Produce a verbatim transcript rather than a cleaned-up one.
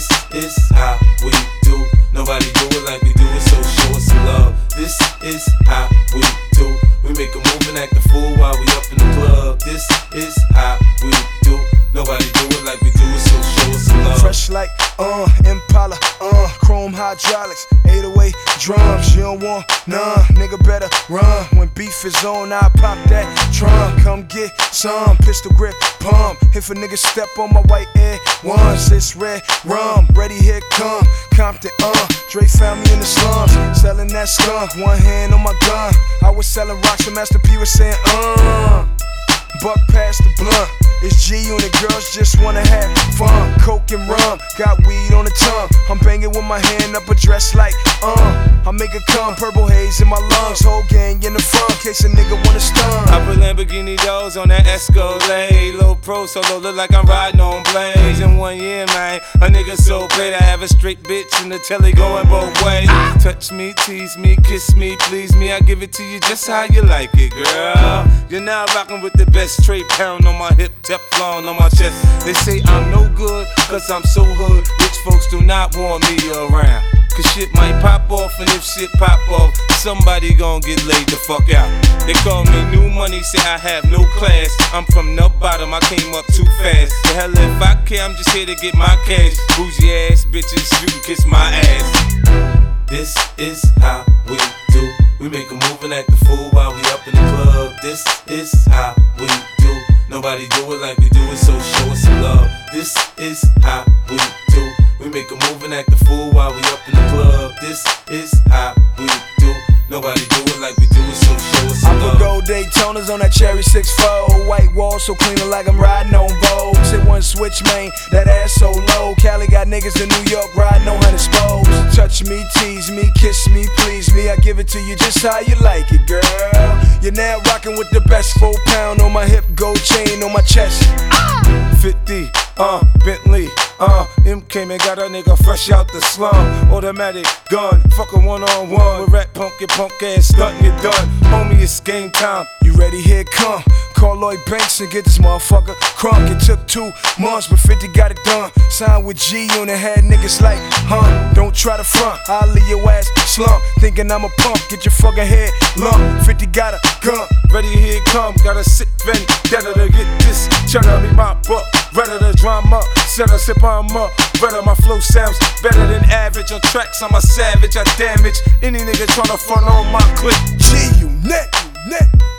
This is how we do. Nobody do it like we do it, so show us some love. This is how we do. We make a move and act a fool while we up in the club. This is how we do. Nobody do it like we do it, so show us some love. Fresh like, uh, Impala, uh, chrome hydraulics, eight oh eight drums. You don't want none, nigga better run. When beef is on, I pop that trunk. Come get some, pistol grip, pump. If a nigga step on my white air once, it's red rum. Ready, here come Compton, uh. Dre found me in the slums, selling that skunk. One hand on my gun. I was selling rocks when Master P was saying, uh. Buck past the blunt. It's G-Unit, girls just wanna have fun. Coke and rum, got weed on the tongue. I'm banging with my hand up a dress like, uh I make it come, purple haze in my lungs. Whole gang in the front, case a nigga wanna stun. I put Lamborghini doors on that Escalade. Low pro solo, look like I'm riding on blades. In one year, man, a nigga so paid. I have a straight bitch in the telly going both ways. Touch me, tease me, kiss me, please me. I give it to you just how you like it, girl. You're now rocking with the best. Straight pound on my hip, Teflon on my chest. They say I'm no good, cause I'm so hood. Rich folks do not want me around, cause shit might pop off, and if shit pop off, somebody gon' get laid the fuck out. They call me new money, say I have no class. I'm from the bottom, I came up too fast. The hell if I care, I'm just here to get my cash. Bougie ass bitches, you can kiss my ass. This is how we do. We make a move and act a fool while we up in the club. This is how we do. Nobody do it like we do it, so show us some love. This is how we do. We make a move and act a fool while we up in the club. This is how we do. Nobody do it like we do it, so show us some love. I put gold Daytonas on that cherry six four. White wall so clean like I'm riding on Vogue. Hit one switch, man, that ass so low. Cali got niggas in New York riding on hundred spokes. Touch me, tease me, kiss me, please me. I give it to you just how you like it, girl. You're now rocking with the best. Four pound on my hip, gold chain on my chest. fifty, uh, Bentley, uh, M came and got a nigga fresh out the slum. Automatic gun, fuck a one on one. With rat punk, your punk ass stuntin', you done. Homie, it's game time. You ready? Here it come. Call Lloyd Banks and get this motherfucker crunk. It took two months, but fifty got it done. Signed with G-Unit, had niggas like, huh? Don't try to front, I'll leave your ass slump. Thinking I'm a punk, get your fucking head lump. fifty got a gun, ready, here it come. Got a sick vendetta to get this cheddar. Me my buck, redder the drama. Set a sip on up, redder my flow sounds better than average. On tracks, I'm a savage, I damage any nigga tryna front on my clip. G-Unit, net.